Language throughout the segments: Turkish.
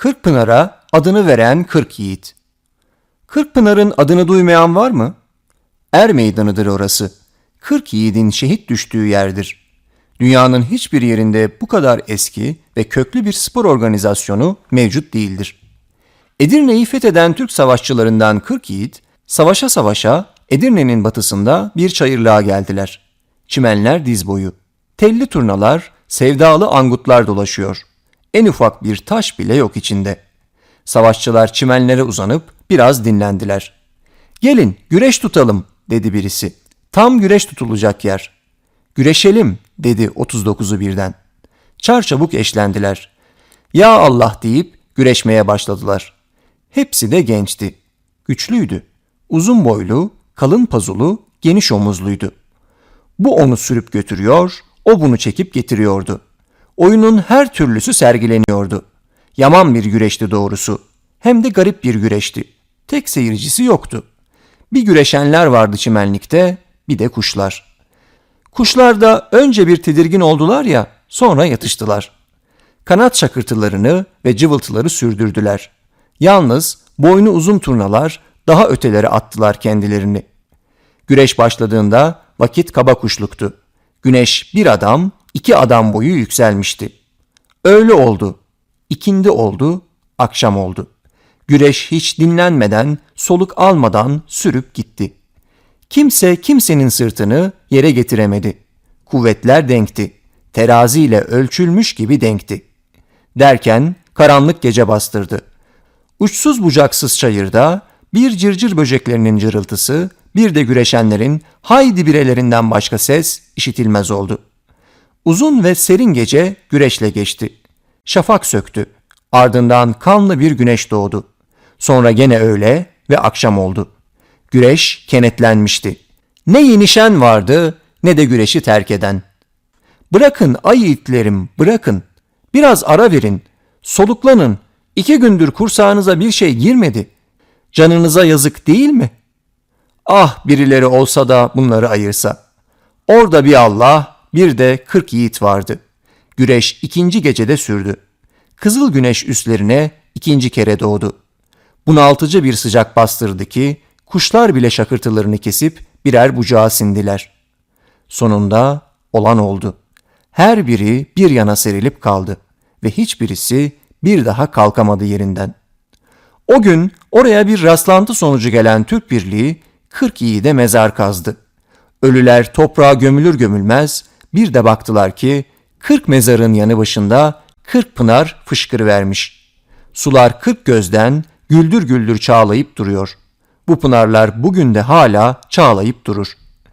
Kırkpınar'a adını veren 40 yiğit. Kırkpınar'ın adını duymayan var mı? Er meydanıdır orası. 40 yiğidin şehit düştüğü yerdir. Dünyanın hiçbir yerinde bu kadar eski ve köklü bir spor organizasyonu mevcut değildir. Edirne'yi fetheden Türk savaşçılarından 40 yiğit, savaşa savaşa Edirne'nin batısında bir çayırlığa geldiler. Çimenler diz boyu. Telli turnalar, sevdalı angutlar dolaşıyor. En ufak bir taş bile yok içinde. Savaşçılar çimenlere uzanıp biraz dinlendiler. "Gelin güreş tutalım," dedi birisi. "Tam güreş tutulacak yer." "Güreşelim," dedi 39'u birden. Çarçabuk eşlendiler. "Ya Allah," deyip güreşmeye başladılar. Hepsi de gençti. Güçlüydü. Uzun boylu, kalın pazulu, geniş omuzluydu. Bu onu sürüp götürüyor, o bunu çekip getiriyordu. Oyunun her türlüsü sergileniyordu. Yaman bir güreşti doğrusu. Hem de garip bir güreşti. Tek seyircisi yoktu. Bir güreşenler vardı çimenlikte, bir de kuşlar. Kuşlar da önce bir tedirgin oldular ya, sonra yatıştılar. Kanat şakırtılarını ve cıvıltıları sürdürdüler. Yalnız boynu uzun turnalar daha ötelere attılar kendilerini. Güreş başladığında vakit kaba kuşluktu. Güneş bir adam, 2 adam boyu yükselmişti. Öğle oldu, ikindi oldu, akşam oldu. Güreş hiç dinlenmeden, soluk almadan sürüp gitti. Kimse kimsenin sırtını yere getiremedi. Kuvvetler denkti. Teraziyle ölçülmüş gibi denkti. Derken karanlık gece bastırdı. Uçsuz bucaksız çayırda bir cırcır böceklerinin cırıltısı, bir de güreşenlerin haydi birelerinden başka ses işitilmez oldu. Uzun ve serin gece güreşle geçti. Şafak söktü. Ardından kanlı bir güneş doğdu. Sonra gene öğle ve akşam oldu. Güreş kenetlenmişti. Ne yenişen vardı ne de güreşi terk eden. "Bırakın ay yiğitlerim, bırakın. Biraz ara verin. Soluklanın. 2 gündür kursağınıza bir şey girmedi. Canınıza yazık değil mi? Ah birileri olsa da bunları ayırsa." Orada bir Allah, bir de 40 yiğit vardı. Güreş 2. gecede sürdü. Kızıl güneş üstlerine 2. kere doğdu. Bunaltıcı bir sıcak bastırdı ki kuşlar bile şakırtılarını kesip birer bucağa sindiler. Sonunda olan oldu. Her biri bir yana serilip kaldı ve hiçbirisi bir daha kalkamadı yerinden. O gün oraya bir rastlantı sonucu gelen Türk Birliği 40 yiğide mezar kazdı. Ölüler toprağa gömülür gömülmez bir de baktılar ki 40 mezarın yanı başında 40 pınar fışkırıvermiş. Sular 40 gözden güldür güldür çağlayıp duruyor. Bu pınarlar bugün de hala çağlayıp durur.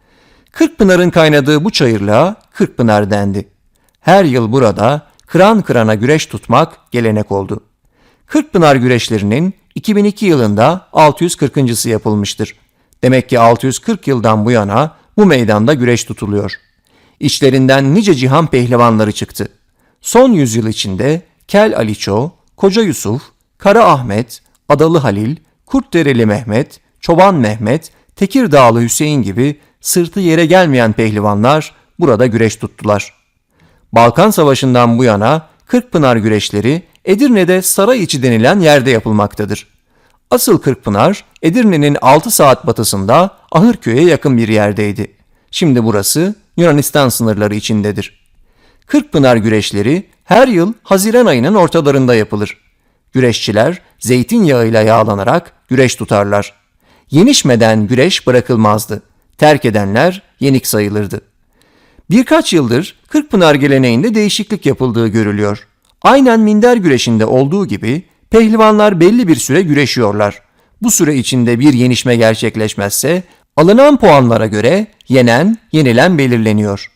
40 pınarın kaynadığı bu çayırlığa 40 pınar dendi. Her yıl burada kıran kırana güreş tutmak gelenek oldu. 40 pınar güreşlerinin 2002 yılında 640.'sı yapılmıştır. Demek ki 640 yıldan bu yana bu meydanda güreş tutuluyor. İçlerinden nice cihan pehlivanları çıktı. Son yüzyıl içinde Kel Aliço, Koca Yusuf, Kara Ahmet, Adalı Halil, Kurtdereli Mehmet, Çoban Mehmet, Tekirdağlı Hüseyin gibi sırtı yere gelmeyen pehlivanlar burada güreş tuttular. Balkan Savaşı'ndan bu yana Kırkpınar güreşleri Edirne'de Sarayiçi denilen yerde yapılmaktadır. Asıl Kırkpınar Edirne'nin 6 saat batısında Ahırköy'e yakın bir yerdeydi. Şimdi burası Yunanistan sınırları içindedir. Kırkpınar güreşleri her yıl Haziran ayının ortalarında yapılır. Güreşçiler zeytinyağıyla yağlanarak güreş tutarlar. Yenişmeden güreş bırakılmazdı. Terk edenler yenik sayılırdı. Birkaç yıldır Kırkpınar geleneğinde değişiklik yapıldığı görülüyor. Aynen minder güreşinde olduğu gibi pehlivanlar belli bir süre güreşiyorlar. Bu süre içinde bir yenişme gerçekleşmezse alınan puanlara göre yenen, yenilen belirleniyor.